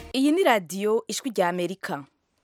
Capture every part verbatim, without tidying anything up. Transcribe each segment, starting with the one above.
Iyi ni radiyo ijwi rya Amerika.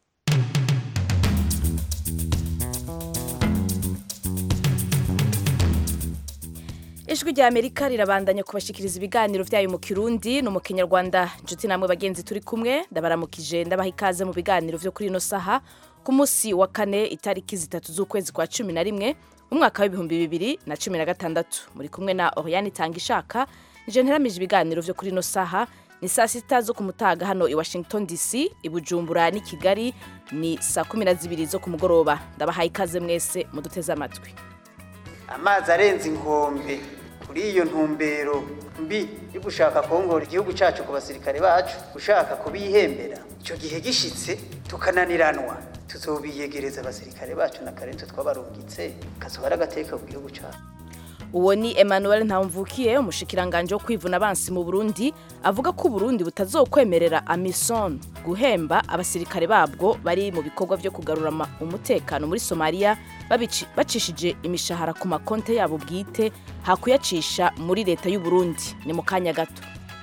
Ijwi rya Amerika rirabandanya kubashikiriza ibiganiro vyayo mu Kirundi no mu Kinyarwanda. Njuti namwe bagenzi turi kumwe, ndabaramukije ndabaha ikaze mu biganiro vyo kuri ino saha ku musi wa kane itariki zitatu z'ukwezi kwa cumi na rimwe umwaka w'ibihumbi bibiri na cumi na gatandatu. Muri kumwe na Oriane Tangishaka, nje nteramije ibiganiro vyo kuri ino saha. Ni saa sita zo kumutaga hano i Washington D C, i Bujumbura ni Kigali ni saa kumi na zibiri zo ku mugoroba. Ndabahaye ikaze mwese muduteze amatwi. Amazi arenze inkombe kuri iyo ntumbero mbi yo gushaka kongora igihugu cyacu ku basirikare bacu, gushaka kubihembera. Ico gihe gishitse tukananiranwa, tuzobiyegereza abasirikare bacu na karento twabarungitse kazohara agateka ku gihugu cyacu. Uwo ni Emmanuel Ntawumvukiye, umushikiranganje wo kwivuna abansi mu Burundi, avuga ko Burundi butazokwemerera AMISOM guhemba abasirikare babwo bari mu bikorwa vyo kugarura umutekano muri Somalia bacishije imishahara ku makonte yabo bwite hakuyacisha muri leta y'u Burundi. Ni mu kanya gato.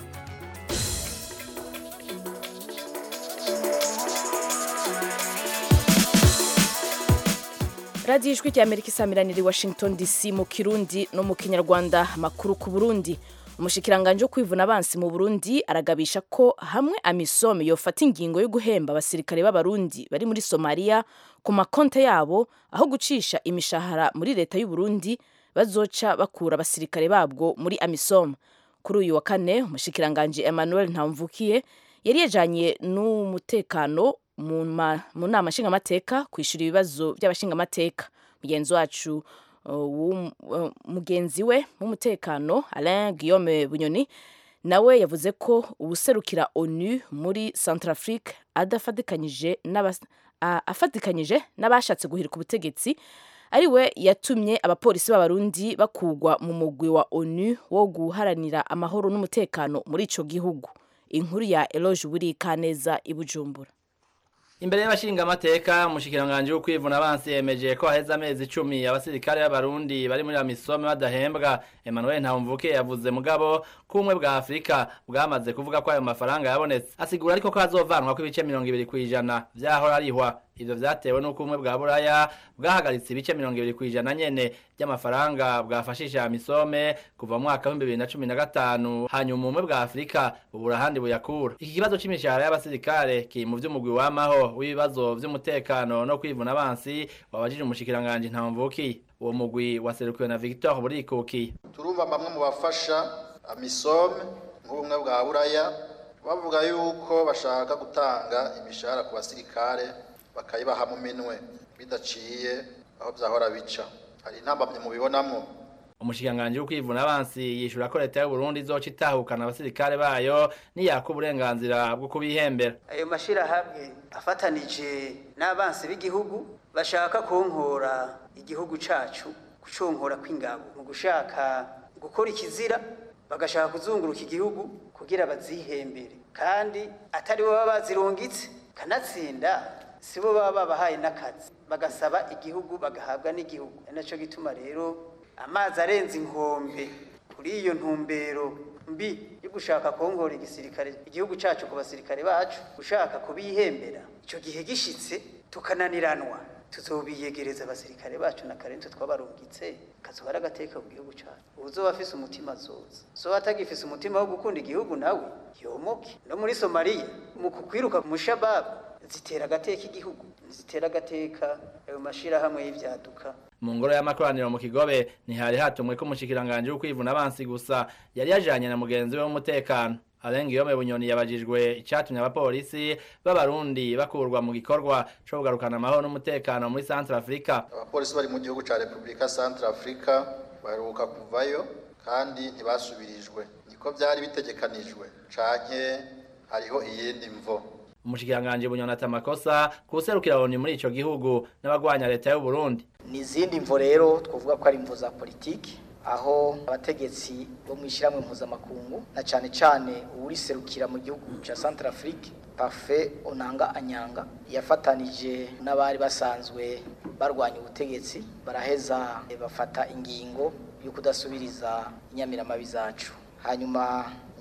Radio Ijwi rya Amerika isamiranira i Washington D C mu Kirundi no mu Kinyarwanda. Makuru ku Burundi. Umushikiranganje wo kwivuna abansi mu Burundi aragabisha ko hamwe AMISOM yofata ingingo yo guhemba abasirikare b'abarundi bari muri Somalia ku makonte yabo aho gucisha imishahara muri leta y'u Burundi, bazoca bakura abasirikare babwo muri AMISOM. Kuri uyu wa kane umushikiranganje Emmanuel Ntawumvukiye yari yajanye n'umutekano mu nama nshingamateka kwishura ibibazo by'abashingamateka. Mugenzi wacu uh, uh, mugenzi we mu mutekano Alain Guillaume Bunyoni nawe yavuze ko ubuserukira ONU muri Centrafrique adafatikanyije n'abas uh, afatikanyije n'abashatse guhirika ubutegetsi ari we yatumye abapolisi b'abarundi bakugwa mu mugwi wa ONU wo guharanira amahoro n'umutekano muri ico gihugu. Inkuru ya Eloge Burikaneza i Bujumbura. Imbere y'abashinga amateka, umushikiranganje wo kwivuna abansi yemeje ko haheze amezi icumi abasirikare b'abarundi bari muri AMISOM badahembwa. Emmanuel Ntawumvukiye yavuze mugabo ko ubumwe bwa Afrika bwamaze kuvuga ko ayo mafaranga yabonetse, asigura ariko ko azovanwa ku ibice mirongo ibiri kw'ijana vyahora arihwa. Ivyo vyatewe n'uko ubumwe bwa Buraya bwahagaritse ibice mirongo ibiri kw'ijana nyene by'amafaranga bwafashije AMISOM kuva mu mwaka wa bibiri na cumi na gatanu, hanyuma ubumwe bwa Afrika bubura handi buyakura. Iki kibazo c'imishahara y'abasirikare ki mu vy'umugwi w'amaho w'ibibazo vy'umutekano no kwivuna abansi wabajije umushikiranganje Ntawumvukiye. Uwo mugwi waserukiwe na Victor Burikuki. Turumva bamwe mu bafasha AMISOM nk'ubumwe bwa Buraya bavuga yuko bashaka gutanga imishahara ku basirikare bakayibaha mu minwe bidaciye aho byahora bica. Hari intambamye mu bibonamwo. Umushikiranganje wo kwivuna abansi yishura ko leta y'u Burundi izoca itahukana abasirikare bayo niyaka uburenganzira bwo kubihembera. Ayo mashira hamwe afatanije n'abansi b'igihugu bashaka konkora igihugu cacu, kuconkora kw'ingabo mu gushaka gukora ikizira, bagashaka kuzunguruka igihugu kugira bazihembere, kandi atari bo baba bazirungitse kanatsinda sibo baba babahaye n'akazi, bagasaba igihugu bagahabwa n'igihugu. Naco gituma rero amazi arenze inkombe kuri iyo ntumbero mbi yo gushaka kongora igisirikare igihugu cyacu ku basirikare bacu, gushaka kubihembera. Ico gihe gishitse tukananiranwa, tuzobiyegereza abasirikare bacu na karento twabarungitse kazohara agateka ku gihugu cyacu. Uzoba afise umutima zoza, so atagifise umutima wo gukunda igihugu nawe yomoke. No muri Somalia mu kukwiruka mu Shabab zitera agateka igihugu, zitera agateka ayo mashira hamwe y'ivyaduka. Mu ngoro y'amakoraniro mu Kigobe ntihari hatumwe ko umushikiranganje wo kwivuna abansi gusa, yari yajanye na mugenzi we w'umutekano. Alain Guillaume Bunyoni yabajijwe icatumye abapolisi b'abarundi bakurwa mu gikorwa cyo kugarukana amahoro n'umutekano muri Centrafrica. Abapolisi bari mu gihugu ca Republika Centrafrica baheruka kuvayo kandi ntibasubirijwe. Niko byari bitegekanijwe canke hariho iyindi mvo. Umushikiranganje Bunyoni atamakosa kuserukira ONU muri ico gihugu n'abagwanya leta y'u Burundi. Nizindi mvo rero twovuga ko ari mvo za politiki, aho abategetsi bo mwishiramwe mpuzamakungu na cane cane uriserukira mu gihugu ca Centrafrique Parfait Onanga Anyanga yafatanije n'abari basanzwe barwanya ubutegetsi, baraheza bafata ingingo yo kudasubiriza inyamiramabi zacu. Hanyuma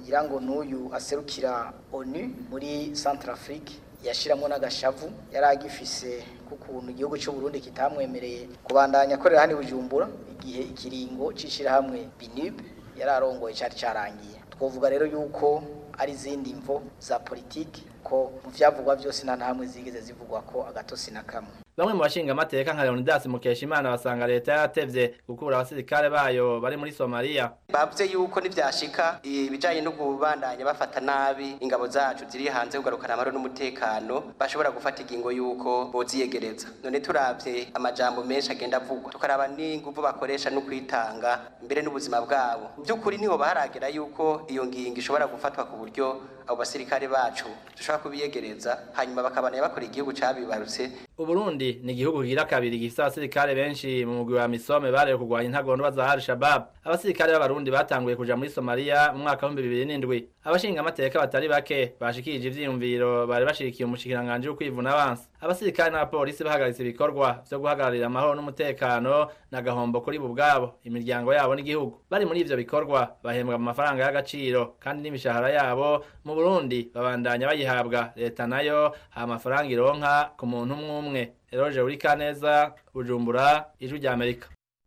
ngira ngo n'uyu aserukira ONU muri Centrafrique yashiramo n'agashavu yari agifise kukuntu igihugu cy'u Burundi kitamwemereye kubandanya akorera hani Bujumbura igihe ikiringo cishira hamwe B N U B yararongoye cyari cyarangiye. Twovuga rero yuko ari zindi mvo za politiki ko mu vyavugwa byose nta hamwe zigeze zivugwa ko agatosi na kamwe. Bamwe mu bashinga amateka nka Leonidas Mukeshimana basanga leta yaratevye gukura abasirikare bayo bari muri Somalia. Bavuze yuko nivyashika ibijanye no kubandanya bafata nabi ingabo zacu ziri hanze kugarukana amahoro n'umutekano bashobora gufata igingo yuko boziyegereza. None turavye amajambo menshi agenda avugwa tukaraba n'inguvu bakoresha no kwitanga mbere n'ubuzima bwabo. Byukuri niho baharagera yuko iyo ngingo ishobora gufatwa ku buryo abo basirikare bacu dushobora kubiyegereza hanyuma bakabana bakora igihugu cabibarutse. Uburundi ni igihugu gira kabiri gifite abasirikare benshi mu mugwi wa Misome bareye kugwanya intagondwa za Al-Shabaab. Abasirikare b'abarundi batanguye kuja muri Somalia mu mwaka wa bibiri n'indwi. Abashinga amateka batari bake bashikije ivyiyumviro bari bashikiye umushikiranganje wo kwivuna abansi. Abasirikare n'abapolisi bahagaritse ibikorwa byo guhagararira amahoro n'umutekano na gahombo kuri bubwabo imiryango yabo n'igihugu. Bari muri ivyo bikorwa bahembwa mu mafaranga y'agaciro kandi n'imishahara yabo mu Burundi babandanya bayihabwa. Leta nayo ha amafaranga ironka ku muntu umwe umwe. Eroje uri Kaneza, Bujumbura, Ijwi rya Amerika.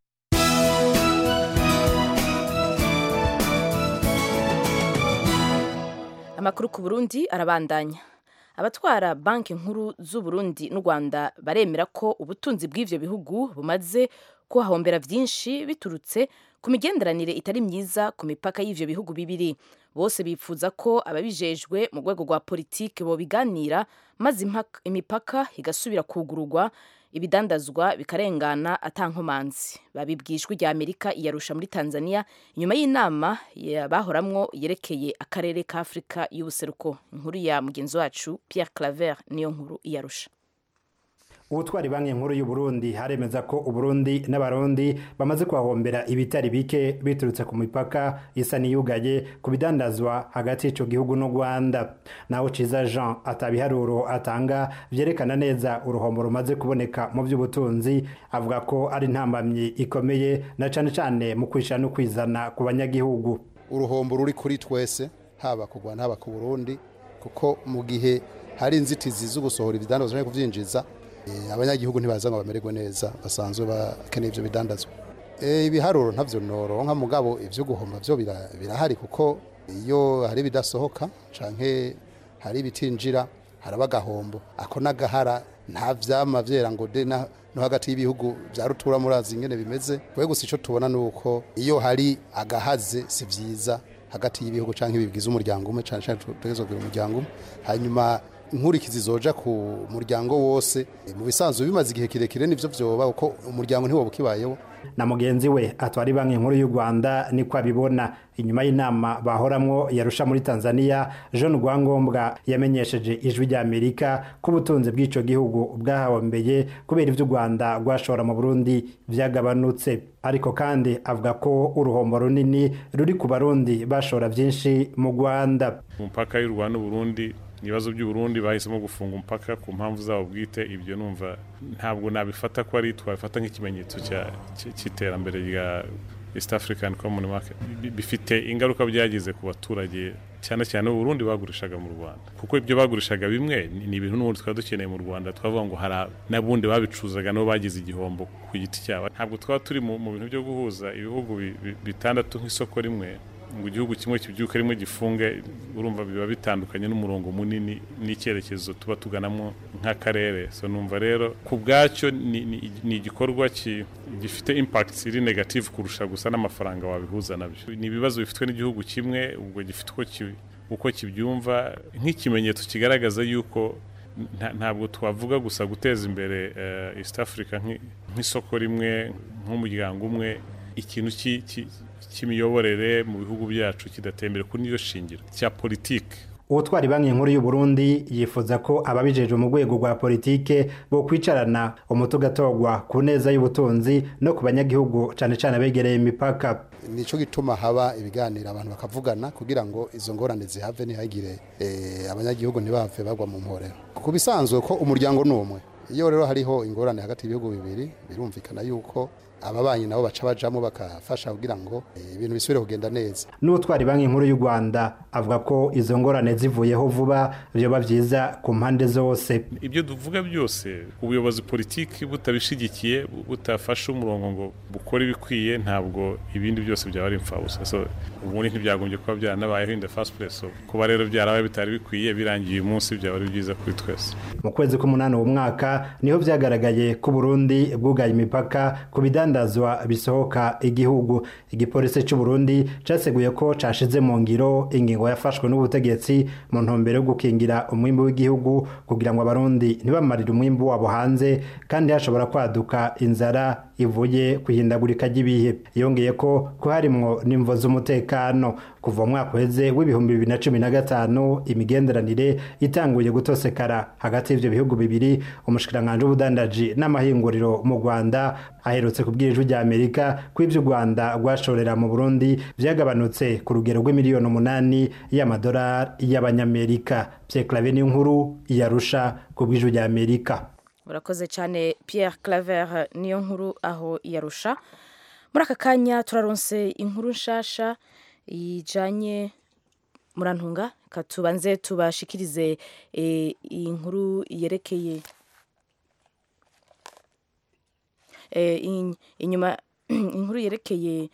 Amakuru ku Burundi arabandanya. Abatwara banki nkuru z'u Burundi n'u Rwanda baremera ko ubutunzi bw'ivyo bihugu bumaze kuhahombera vyinshi biturutse ku migenderanire itari myiza ku mipaka y'ivyo bihugu bibiri. Bose bipfuza ko ababijejwe mu rwego rwa politike bo biganira maze imipaka igasubira kugururwa ibidandazwa bikarengana atankomanzi. Babibwishwe rya Amerika iyarusha muri Tanzania inyuma y'inama bahoramwo yerekeye akarere ka Afrika y'ubuseruko. Inkuru ya mugenzi wacu Pierre Claver niyo nkuru iyarusha. Ubutwari banki nkuru y'u Burundi haremeza ko Uburundi n'abarundi bamaze kwahombera ibitari bike biturutse ku mipaka isa niyugaye ku bidandazwa hagati y'ico gihugu no Rwanda. Naho Ciza Jean atabiharuro atanga vyerekana neza uruhombo rumaze kuboneka mu by'ubutunzi, avuga ko ari ntambamye ikomeye na cane cane mu kwisha no kwizana ku banyagihugu. Uruhombo ruri kuri twese haba ku Rwanda haba ku Burundi, kuko mu gihe hari inzitizi zo gusohora ibidandazwa no kuvyinjiza abanyagihugu ntibaza ngo bamererwe neza basanzwe bakeneye ivyo bidandazwa. Eh ibiharuro ntavyo noronka mugabo ivyo guhomba vyo birahari, kuko iyo hari bidasohoka canke hari bitinjira haraba gahombo ako nagahara nta vyama vyera ngo de no hagati y'ibihugu bya rutura murazi ingene bimeze. Kwe gusa ico tubona nuko iyo hari agahaze si vyiza hagati y'ibihugu canke bibwiza umuryango umwe canke tutegezo kugira umuryango umwe, hanyuma inkurikizi zoja ku muryango wose mu bisanzwe bimaze igihe kirekire nivyo vyoba uko umuryango ntiwo bukibayeho. Na mugenzi we atwari banki nkuru y'u Rwanda niko abibona. Inyuma y'inama bahoramwo yarusha muri Tanzania, John Rwangombwa yamenyesheje Ijwi rya Amerika ko ubutunzi bw'ico gihugu bwahahombeye kubera ivyo u Rwanda rwashora mu Burundi vyagabanutse, ariko kandi avuga ko uruhombo runini ruri ku barundi bashora vyinshi mu Rwanda. Umupaka y'u Rwanda n'Uburundi, ibibazo by'u Burundi bahisemo gufunga umupaka ku mpamvu zabo bwite, ibyo numva ntabwo nabifata ko ari twafata nk'ikimenyetso cy'iterambere rya East African Common Market. Bifite ingaruka byagize ku baturage cyane cyane u Burundi bagurishaga mu Rwanda, kuko ibyo bagurishaga bimwe ni ibintu n'ubundi twaba dukeneye mu Rwanda, twavuga ngo hari n'abundi babicuzaga no bagize igihombo ku giti cyabo. Ntabwo twaba turi mu bintu byo guhuza ibihugu bitandatu nk'isoko rimwe ngo igihugu kimwe kibyuka rimwe gifunge, urumva biba bitandukanye n'umurongo munini n'icyerekezo tuba tuganamo nk'akarere. So numva rero ku bwacyo ni igikorwa gifite impact iri negative kurusha gusa n'amafaranga wabihuza nabyo. Ni ibibazo bifitwe n'igihugu kimwe, ubwo gifitwe uko kibyumva nk'ikimenyetso kigaragaza yuko ntabwo twavuga gusa guteza imbere East Africa nk'isoko rimwe nk'umuryango umwe, ikintu cy'imiyoborere mu bihugu byacu kidatembere kuri niyo shingiro cya politike. Ubutwari banki nkuru y'u Burundi yifuza ko ababijeje mu rwego rwa politike bo kwicarana umuti ugatogwa ku neza y'ubutunzi no ku banyagihugu cyane cyane abegereye imipaka. Nico gituma haba ibiganiro abantu bakavugana kugira ngo izo ngorane zihave ntihagire eh, abanyagihugu ntibave bagwa mu mporero. Ku bisanzwe ko umuryango n'umwe, iyo rero hariho ingorane hagati y'ibihugu bibiri birumvikana yuko ababanyi nabo baca bajamo bakafasha kugira ngo ibintu bisubire kugenda neza. N'utwari banki nkuru y'u Rwanda avuga ko izo ngorane zivuyeho vuba byoba byiza ku mpande zose. Ibyo duvuga byose ubuyobozi politiki butabishigikiye butafasha umurongo ngo bukora ibikwiye ntabwo ibindi byose byaba ari imfabusa. So ubundi ntibyagombye kuba byanabayeho in the first place. So kuba rero byarabaye bitari bikwiye birangiye umunsi byaba ari byiza kuri twese. Mu kwezi k'umunani uwo mwaka niho byagaragaye ku Burundi bwugaye imipaka ku bidandazwa bisohoka igihugu. Igipolisi cy'u Burundi cyaseguye ko cashize mu ngiro ingingo yafashwe n'ubutegetsi mu ntumbero yo gukingira umwimbo w'igihugu kugira ngo abarundi ntibamarire umwimbo wabo hanze kandi hashobora kwaduka inzara ivuye kuhindagurika ry'ibihe. Yongeye ko ko harimwo n'imvo z'umutekano. Kuva mu mwaka uheze w'ibihumbi bibiri na cumi na gatanu imigenderanire itanguye gutosekara hagati y'ivyo bihugu bibiri. Umushikiranganje w'ubudandaji n'amahinguriro mu Rwanda aherutse kubwira ijwi rya Amerika ko ivyo u Rwanda rwashorera mu Burundi vyagabanutse ku rugero rw'imiliyoni umunani y'amadolari y'abanyamerika. Pierre Claver ni nkuru yarusha ku bw'ijwi rya Amerika. Urakoze cyane Pierre Claver niyo nkuru aho yarusha. Muri aka kanya turaronse inkuru nshasha ijanye murantunga katubanze tubashikirize e, inkuru yerekeye e, in, inyuma inkuru yerekeye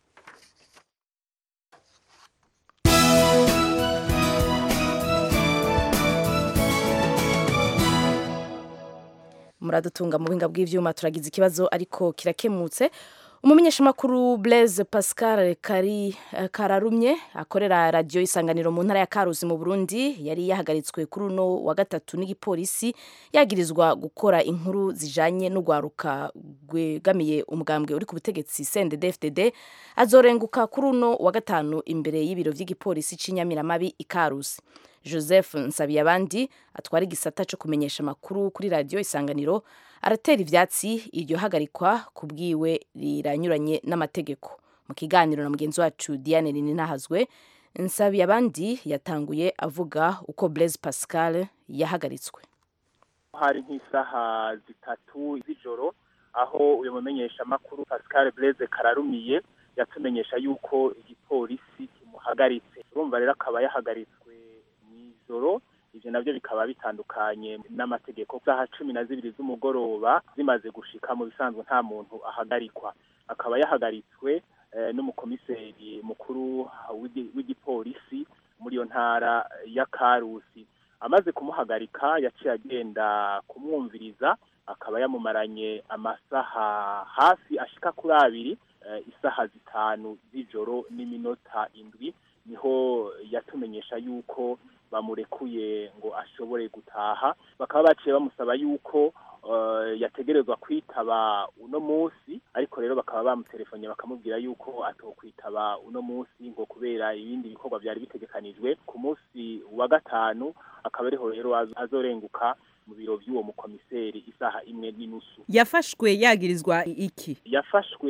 muradutunga mu buhinga bw'ivyuma turagize ikibazo ariko kirakemutse. Umumenyeshamakuru Blaise Pascal Kari Kararumye akorera radio Isanganiro mu ntara ya Karusi mu Burundi yari yahagaritswe kuri uno wa gatatu n'igipolisi yagirizwa gukora inkuru zijanye no gwaruka gwegamiye umugambwe uri ku butegetsi C N D D F D D. Azorenguka kuri uno wa gatanu imbere y'ibiro vy'igipolisi c'Inyamiramabi i Karusi. Joseph Nsabiyabandi atwara igisata cyo kumenyesha makuru kuri radio Isanganiro aratera ivyatsi iryo hagarikwa kubwiwe riranyuranye n'amategeko. Mu kiganiro na mugenzi wacu Diane Ninahazwe, Nsabiyabandi yatanguye avuga uko Blaise Pascal yahagaritswe. Hari nk'isaha zitatu z'ijoro aho uyu mumenyesha makuru Pascal Blaise Kararumiye yatumenyesha yuko igipolisi kimuhagaritse. Urumva rero akaba yahagaritswe mw'ijoro. Ivyo navyo bikaba bitandukanye n'amategeko. Saha cumi na zibiri z'umugoroba zimaze gushika mu bisanzwe nta muntu ahagarikwa. Akaba yahagaritswe eh, n'umukomiseri mukuru w'igipolisi muri yo ntara ya Karusi. Amaze kumuhagarika yaciye agenda kumwumviriza akaba yamumaranye amasaha hafi ashika kuri abiri, eh, isaha zitanu z'ijoro n'iminota indwi niho yatumenyesha yuko bamurekuye ngo ashobore gutaha. Bakaba baciye bamusaba yuko uh, yategerezwa kwitaba uno munsi, ariko rero bakaba bamutelefonye bakamubwira yuko atokwitaba uno munsi ngo kubera ibindi bikorwa byari bitegekanijwe ku munsi wa gatanu. Akaba ariho rero azorenguka mu biro by'uwo mukomiseri isaha imwe n'inusu. Yafashwe yagirizwa iki? Yafashwe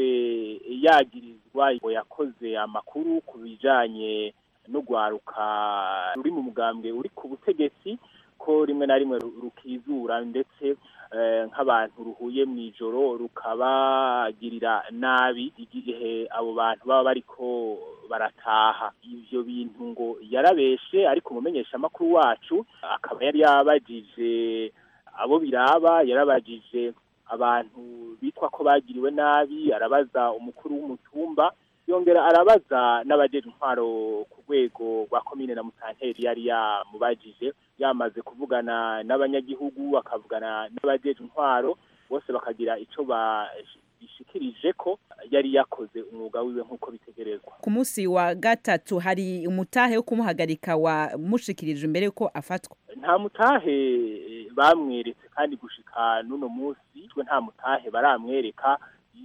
yagirizwa ngo yakoze amakuru ku bijanye no gwaruka ruri mu mugambwe uri ku butegetsi ko rimwe na rimwe rukizura ndetse nk'abantu ruhuye mw'ijoro rukabagirira nabi igihe abo bantu baba bariko barataha. Ivyo bintu ngo yarabeshe, ariko umumenyesha makuru wacu akaba yari yabajije abo biraba, yarabajije abantu bitwa ko bagiriwe nabi, arabaza umukuru w'umutumba, yongera arabaza n'abajeje intwaro ku rwego rwa komine na Mutanteri yari yamubajije. Yamaze kuvugana n'abanyagihugu akavugana n'abajeje intwaro, bose bakagira ico bishikirije ko yari yakoze umwuga wiwe nk'uko bitegerezwa. Ku munsi wa gatatu hari umutahe wo kumuhagarika wa mushikirije imbere yuko afatwa? Nta mutahe bamweretse, kandi gushika n'uno munsi twe nta mutahe baramwereka.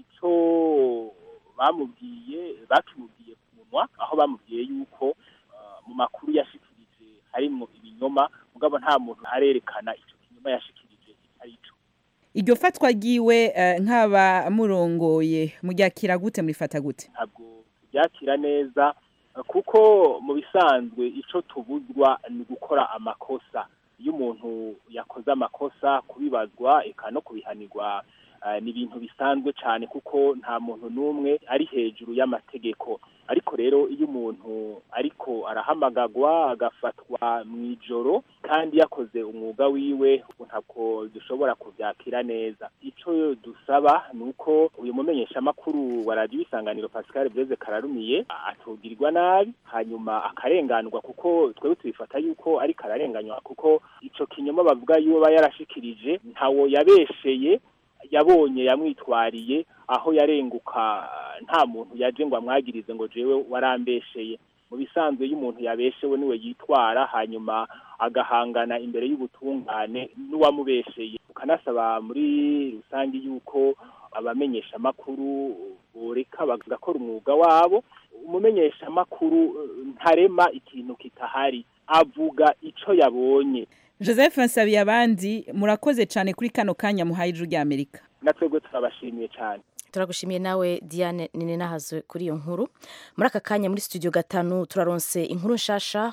Ico bamubwiye bakimubwiye ku munwa, aho bamubwiye yuko uh, mu makuru yashikirije harimo ibinyoma, mugabo nta muntu arerekana ico kinyoma yashikirije arico. Iryo fatwa giwe uh, nk'aba murongoye muryakira gute, murifata gute? Ntabwo byakira neza, uh, kuko mu bisanzwe ico tubuzwa ni gukora amakosa. Iyo umuntu yakoze amakosa kubibazwa eka no kubihanirwa uh, ni ibintu bisanzwe cyane kuko nta muntu n'umwe ari hejuru y'amategeko. Ariko rero iyo umuntu ariko arahamagagwa agafatwa mu ijoro kandi yakoze umwuga wiwe ntabwo dushobora kubyakira neza. Ico dusaba nuko uyu mumenyesha makuru wa radio Isanganiro Pascal Blaise Kararumiye atugirwa nabi hanyuma akarenganurwa kuko twebwe tubifata yuko ari kararenganywa kuko ico kinyoma bavuga yuba yarashikirije ntawo yabesheye yabonye yamwitwariye aho yarenguka nta muntu yaje ngo amwagirize ngo jewe warambesheye. Mu bisanzwe y'umuntu yabeshewe niwe yitwara hanyuma agahangana imbere y'ubutungane n'uwamubesheye. Ukanasaba muri rusange yuko abamenyesha makuru boreka bagakora umwuga wabo. Umumenyesha makuru ntarema ikintu kitahari, avuga ico yabonye. Joseph Nsabiye abandi murakoze cyane kuri kano kanya muhaye ijuru rya Amerika. Natwebwe turabashimiye cyane. Turagushimiye nawe Diane nini nahazwe kuri iyo nkuru. Muri aka kanya muri studio gatanu turaronse inkuru nshasha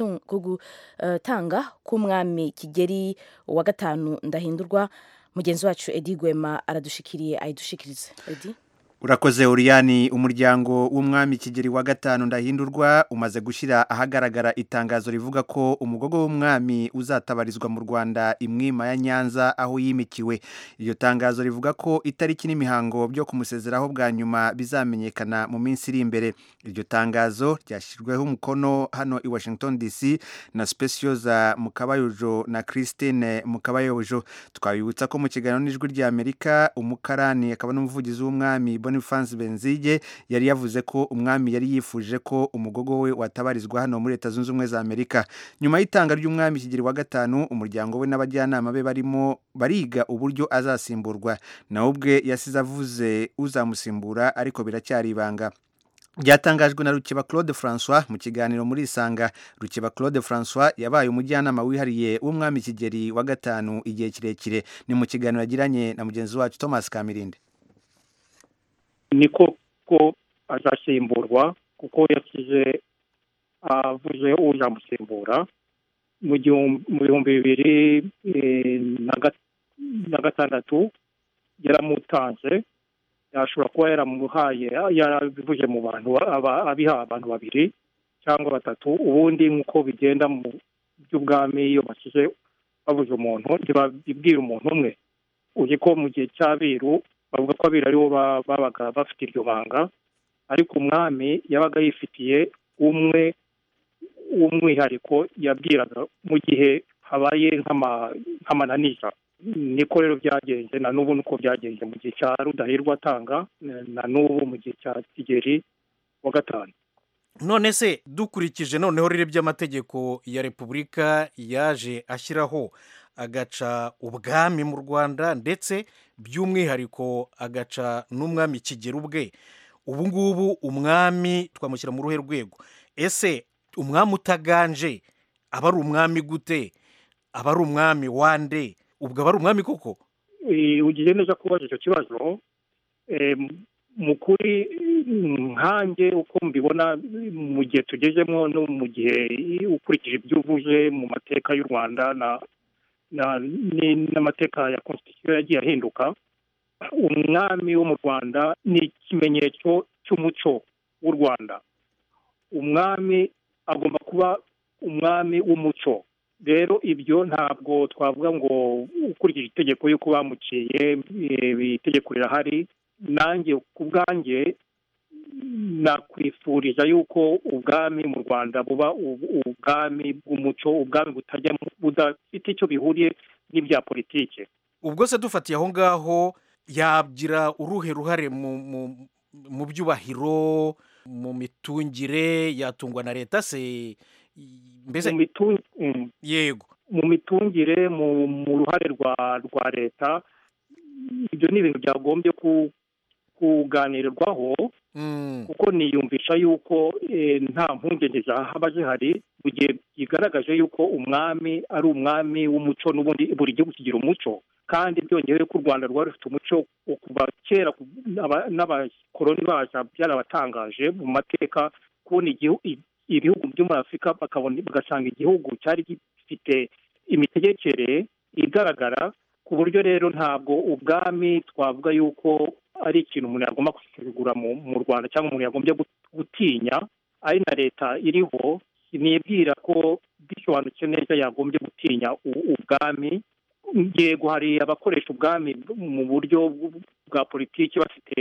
kugutanga uh, k'umwami Kigeli wa gatanu Ndahindurwa. Mugenzi wacu Edi Gwema aradushikiriye ayidushikirize. Edi Urakoze Oriani. Umuryango w'umwami Kigeli wa gatanu Ndahindurwa umaze gushira ahagaragara itangazo rivuga ko umugogo w'umwami uzatabarizwa mu Rwanda imwima ya Nyanza aho yimikiwe. Iyo tangazo rivuga ko itariki n'imihango byo kumusezeraho bwa nyuma bizamenyekana mu minsi iri imbere. Iryo tangazo ryashirweho umukono hano i Washington D C na Specioza Mukabayojo na Christine Mukabayojo. Twabibutsa ko mu kiganiro n'ijwi rya Amerika umukarani akaba n'umuvugizi w'umwami Boniface Benzige yari yavuze ko umwami yari yifuje ko umugogo we watabarizwa hano muri Leta Zunze Ubumwe za Amerika. Nyuma y'itanga ry'umwami Kigeli wa gatanu umuryango we n'abajyanama be barimo bariga uburyo azasimburwa. Na ubwe yasize avuze uzamusimbura ariko biracyari ibanga. Byatangajwe na Rukeba Claude François mu kiganiro muri Isanga. Rukeba Claude François yabaye umujyanama wihariye w'umwami Kigeli wa gatanu igihe kirekire. Ni mu kiganiro yagiranye na mugenzi wacu Thomas Kamirinde. Niko ko azasimburwa kuko yasize avuze uzamusimbura mu bihumbi bibiri na gatandatu yaramutanze. Yashobora kuba yaramuhaye yarabivuje mu bantu abiha abantu babiri cyangwa batatu. Ubundi nk'uko bigenda mu by'ubwami iyo basize bavuze umuntu ntibabibwira umuntu umwe. Uzi ko mu gihe cy'abiru bavuga ko abira aribo babaga bafite iryo banga, ariko umwami yabaga yifitiye umwe w'umwihariko yabwiraga mu gihe habaye nk'amananiza. Niko rero byagenze na n'ubu nuko byagenze mu gihe cya Rudahirwa atanga na n'ubu mu gihe cya Kigeli wa gatanu. None se dukurikije noneho rire by'amategeko ya Repubulika yaje ashyiraho agaca ubwami mu Rwanda ndetse by'umwihariko agaca n'umwami Kigeli ubwe, ubu ngubu umwami twamushyira mu ruhe rwego? Ese umwami utaganje aba ari umwami gute? Aba ari umwami wande? Ubwo aba ari umwami koko? Ugiye neza kubaza icyo kibazo. Mu kuri nkanjye uko mbibona mu gihe tugezemo no mu gihe ukurikije ibyo uvuze mu mateka y'u Rwanda na n'amateka ya constitution yagiye ahinduka, umwami wo mu Rwanda ni ikimenyetso cy'umuco w'u Rwanda. Umwami agomba kuba umwami w'umuco. Rero ibyo ntabwo twavuga ngo ukurikije itegeko y'uko bamuciye itegeko rirahari. Nanjye ku bwanjye nakwifuriza yuko ubwami mu Rwanda buba ubwami bw'umuco, ubwami butajya budafite icyo bihuriye n'ibya politike. Ubwo se dufatiye aho ngaho yagira uruhe ruhare mu byubahiro, mu mitungire, yatungwa na leta se? Mbese yego mu mitungire, mu ruhare rwa rwa leta, ibyo ni ibintu byagombye kuganirwaho kuko niyumvisha yuko nta mpungenge zahaba zihari mu gihe bigaragaje yuko umwami ari umwami w'umuco, n'ubundi buri gihugu kigira umuco, kandi byongeyeho ko u Rwanda rwari rufite umuco kuva kera n'abakoloni baza byarabatangaje mu mateka kubona ibihugu byo muri Afurika bagasanga igihugu cyari gifite imitegekere igaragara ku buryo rero ntabwo ubwami twavuga yuko ari ikintu umuntu yagomba kugura mu Rwanda cyangwa umuntu yagombye gutinya, ari na leta iriho nibwira ko bisobanukiye neza yagombye gutinya ubwami. Yego hari abakoresha ubwami mu buryo bwa politiki bafite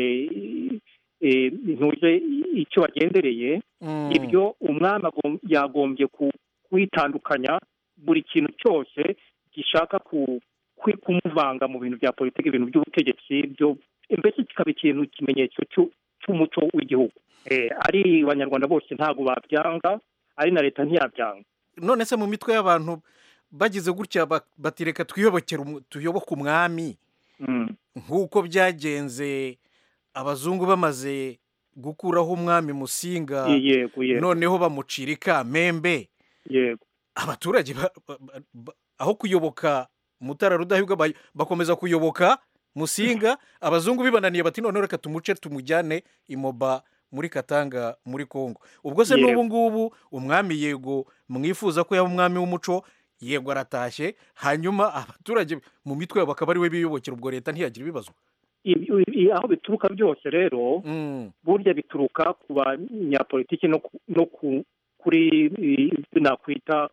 ntuje icyo bagendereye, ibyo umwami yagombye kwitandukanya buri kintu cyose gishaka kumuvanga mu bintu bya politiki, ibintu by'ubutegetsi, byo mbese kikaba ikintu kimenyetso cy'umuco w'igihugu. Ari abanyarwanda bose ntabwo babyanga, ari na leta ntiyabyanga. None se mu mitwe y'abantu bagize gutya batireka twiyobokera tuyoboke umwami nk'uko byagenze abazungu bamaze gukuraho umwami Musinga, noneho bamucira ikamembe, abaturage aho kuyoboka Mutara Rudahigwa bakomeza kuyoboka Musinga, abazungu bibananiye bati noneho reka tumuce tumujyane imoba muri Katanga muri Kongo. Ubwo se n'ubu ngubu umwami yego mwifuza ko yaba umwami w'umuco, yego aratashye, hanyuma abaturage mu mitwe bakaba ari we biyobokera, ubwo leta ntiyagira ibibazo. Aho bituruka byose rero burya bituruka ku banyapolitiki no kuri nakwita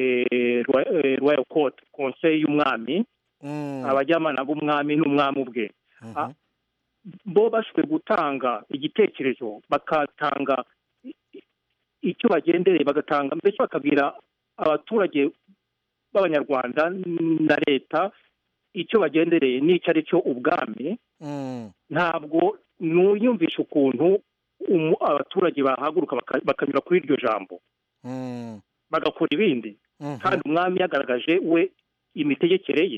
royal court, conseil y'umwami, abajyamana b'umwami n'umwami ubwe. Bo bashobora gutanga igitekerezo, bakatanga icyo bagendereye, bagatanga mbese bakabwira abaturage b'abanyarwanda na leta icyo bagendereye n'icyo ari cyo ubwami. Ntabwo nuyumvisha ukuntu abaturage bahaguruka bakanyura kuri iryo jambo bagakora ibindi, kandi umwami yagaragaje we imitegekere ye.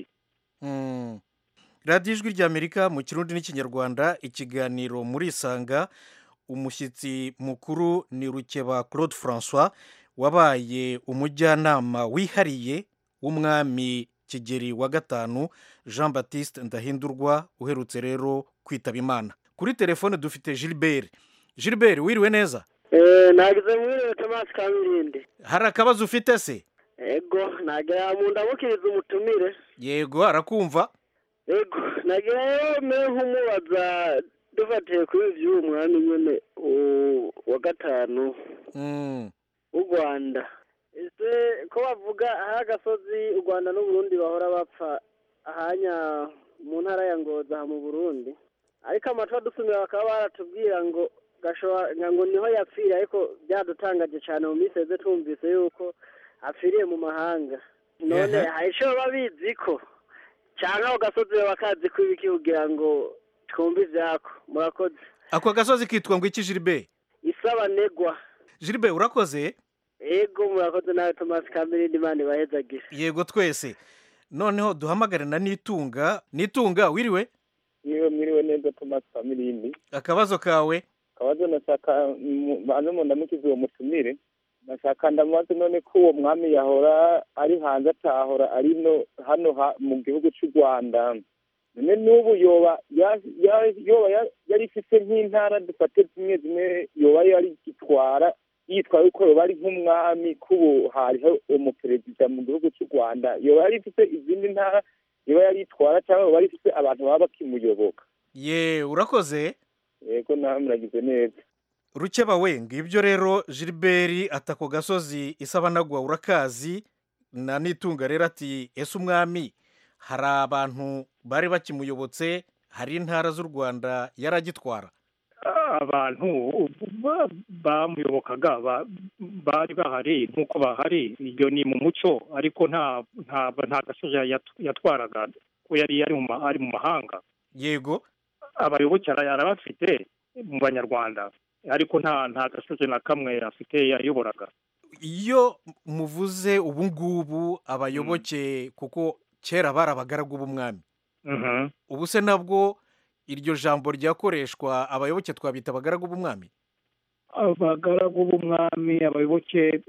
Radiyo Ijwi ry'Amerika mu Kirundi n'Ikinyarwanda, ikiganiro muri Isanga. Umushyitsi mukuru ni Rukeba Claude François, wabaye umujyanama wihariye w'umwami Kigeli wa gatanu Jean Baptiste Ndahindurwa, uherutse rero kwitaba Imana. Kuri telefone dufite Gilbert. Gilbert, wiriwe neza? Eh, nagize mwiriwe Thomas Kamirindi. Hari akabazo ufite se? Ego, nagira mu ndabukiriza umutumire. Yego, arakumva. Ego, nagira yo me nkumubaza dufatiye kuri vy'uwo mwami nyene wa gatanu mm u Rwanda. Ese ko bavuga aha gasozi u Rwanda n'u Burundi bahora bapfa ahanya mu ntara ya Ngoza mu Burundi, ariko amatwa dusumira bakaba baratubwira ngo gashobora ngo niho yapfira, ariko byadutangaje cyane mu miseze twumvise yuko apfiriye mu mahanga. None haisho babizi ko cyangwa aho gasozi bakazi ko ibiki kugira ngo twumve ivyako. Murakoze. Ako gasozi kitwa ngo iki Gilbert? Isabanegwa. Gilbert, urakoze? Ego, murakoze nawe Thomas Kamirindi, Imana ibahezagire. Yego twese. Noneho duhamagare na Nitunga. Nitunga, wiriwe? Niwe mwiriwe neza Thomas Kamirindi. Akabazo kawe? Akabazo nashaka bano mu ndamukizi uwo mutumire. Nashaka ndamaze none ko uwo mwami yahora ari hanze atahora ari no hano mu gihugu cy'u Rwanda. None n'ubu yoba yoba yari ifite nk'intara dufate zimwe zimwe yoba yari gitwara yitwa yuko yoba ari nk'umwami kubo hariho umuperezida mu gihugu cy'u Rwanda, yoba yari ifite izindi ntara yoba yari itwara cyangwa yoba yari ifite abantu baba bakimuyoboka. Ye, urakoze? Yego, nawe muragize neza. Rukeba we, ngibyo rero Gilbert atako gasozi Isabanagwa urakazi. Na Nitunga rero ati ese umwami hari abantu bari bakimuyobotse, hari intara z'u Rwanda yaragitwara? Abantu bamuyobokaga bari bahari nk'uko bahari, ibyo ni mu muco, ariko nta nta gasozi yatwaraga ko yari ari mu mahanga. Yego, abayoboke arabafite mu Banyarwanda, ariko nta nta gasozi na kamwe afite yayoboraga. Iyo muvuze ubu ngubu abayoboke kuko kera bari abagaragu b'umwami, ubu se nabwo iryo jambo ryakoreshwa abayoboke twabita abagaragu b'umwami? Abagaragu b'umwami, abayoboke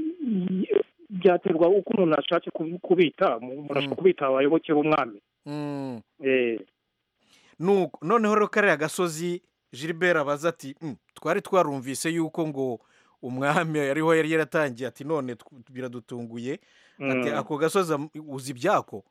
byaterwa uko umuntu ashatse kubita, umuntu kubita abayoboke b'umwami. Eh, noneho rero kariya gasozi Gilbert abaza ati twari twarumvise yuko ngo umwami ariho yari yaratangiye, ati none biradutunguye, ati ako gasozi uzi byako?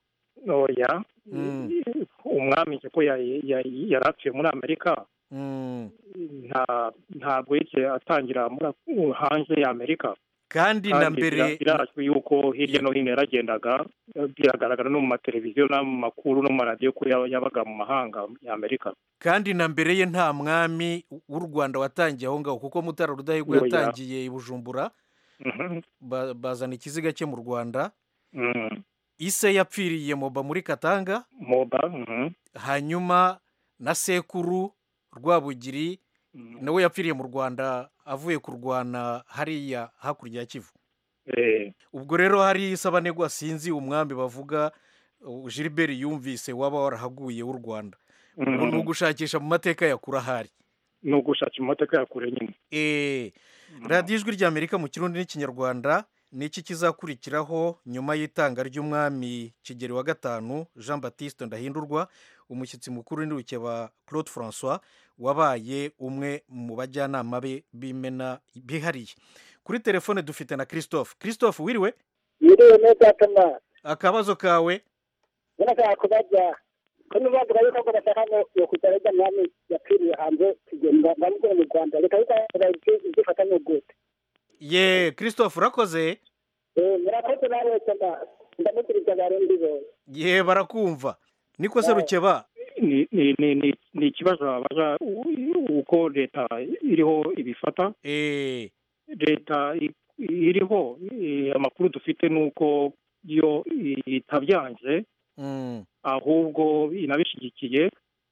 oya umwami ko yarapfuye muri amerika nta ntabwo yigeze atangira hanze ya amerika kandi na mbere birazwi yuko hirya no hino yaragendaga biragaragara no mu mateleviziyo no mu makuru no mu maradiyo ko yabaga mu mahanga ya amerika kandi na mbere ye nta mwami w'u rwanda watangiye aho ngaho kuko Mutara Rudahigwa yatangiye i Bujumbura bazana ikiziga cye mu rwanda ise yapfiriye Moba muri Katanga Moba hanyuma na sekuru Rwabugiri nawe yapfiriye mu Rwanda avuye kurwana hariya hakurya ya Kivu ubwo rero hari Isabanegwa sinzi umwambi bavuga Gilbert yumvise waba warahaguye w'u Rwanda ni ugushakisha mu mateka yakura hari ni ugushakisha mu mateka yakure nyine eh radiyo ijwi rya Amerika mu Kirundi n'Ikinyarwanda ni iki kizakurikiraho nyuma y'itanga ry'umwami Kigeli wa gatanu Jean Baptiste Ndahindurwa umushyitsi mukuru n'urukeba Claude François wabaye umwe mu bajyanama be bimena bihariye kuri telefone dufite na Christophe Christophe wiriwe wiriwe neza Thomas akabazo kawe naka kubaza ko nubavuga yuko ngo batahano yo kutarega mwami yapfiriye hanze kigenda bamukora mu Rwanda reka izifatanye gute ye Christophe urakoze eh murakoze nawe cyane ndamukiriza barundi bo ye barakumva niko se rukeba ni ni ni ni ikibazo baza uko leta iriho ibifata eh leta iriho amakuru dufite nuko yo itabyanje ahubwo inabishigikiye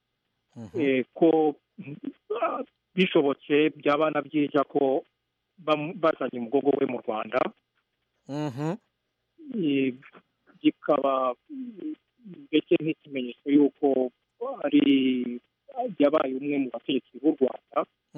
ko bishobotse byabana byiza ko bazanye umugogo we mu Rwanda bikaba ndetse nk'ikimenyetso y'uko ari yabaye umwe mu bategetsi b'u Rwanda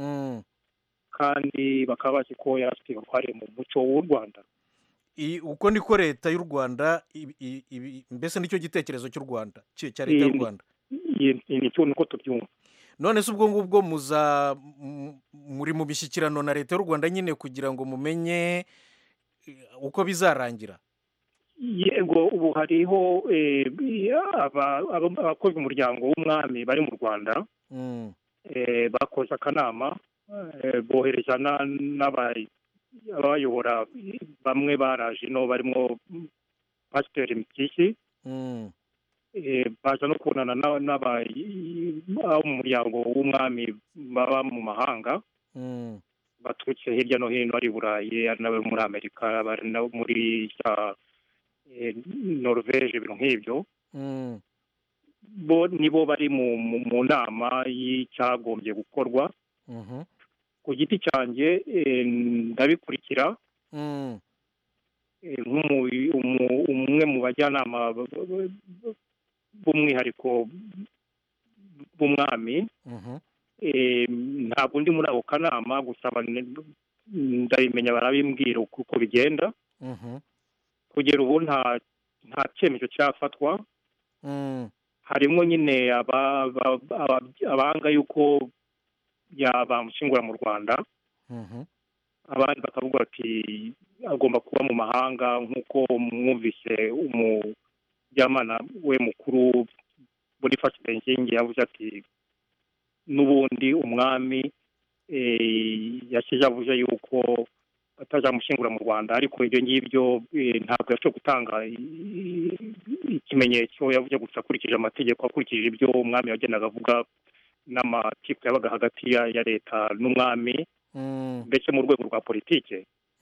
kandi bakaba bazi ko yarafite uruhare mu muco w'u Rwanda uko niko leta y'u Rwanda mbese nicyo gitekerezo cy'u Rwanda cya leta y'u Rwanda ni cyo nuko tubyumva none se ubwo ngubwo muza muri mu bishyikirano na leta y'u Rwanda nyine kugira ngo mumenye uko bizarangira yego ubu hariho abakoze umuryango w'umwami bari mu Rwanda bakoze akanama bohereza n'abayobora bamwe baraje no barimo Pasiteri Mpyisi baza no kubonana n'abo mu muryango w'umwami baba mu mahanga baturutse hirya no hino ari Burayi ari n'abo muri Amerika bari no muri Norvege ibintu nk'ibyo bo nibo bari mu nama y'icyagombye gukorwa ku giti cyanjye ndabikurikira umwe mu bajyanama b'umwihariko b'umwami ntabwo ndi muri ako kanama gusa ndabimenya barabimbwira uko bigenda kugera ubu nta nta cyemezo cyafatwa harimo nyine abanga yuko yabamushingura mu Rwanda abandi bakavuga ati agomba kuba mu mahanga nk'uko mwumvise umujyamana we mukuru muri Fasibengingi yavuze ati n'ubundi umwami yashyize avuze yuko atazamushingura mu Rwanda ariko ibyo ngibyo ntabwo yashoboye gutanga ikimenyetso yavuze gusa akurikije amategeko akurikije ibyo umwami yagendaga avuga n'amakipe yabaga hagati ya leta n'umwami mbese mu rwego rwa politike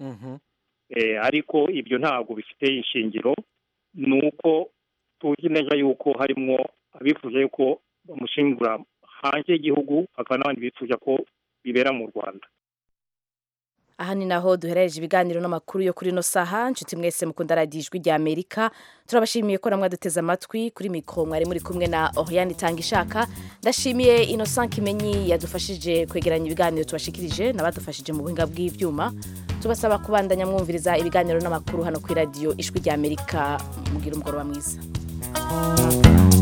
ariko ibyo ntabwo bifite ishingiro ni uko tuzi neza yuko harimo abifuza yuko bamushingura hanze y'igihugu hakaba n'abandi bifuza ko bibera mu Rwanda. Aha ni naho duherereje ibiganiro n'amakuru yo kuri no saha nshuti mwese mukunda radiyo ijwi rya Amerika turabashimiye ko namwe duteze amatwi kuri mikoro mwari muri kumwe na Oriane Tangishaka ndashimiye Innocent Kimenyi yadufashije kwegeranya ibiganiro tubashikirije n'abadufashije mu buhinga bw'ivyuma tubasaba kubandanya mwumviriza ibiganiro n'amakuru hano kuri radiyo ijwi rya Amerika mugira umugoroba mwiza.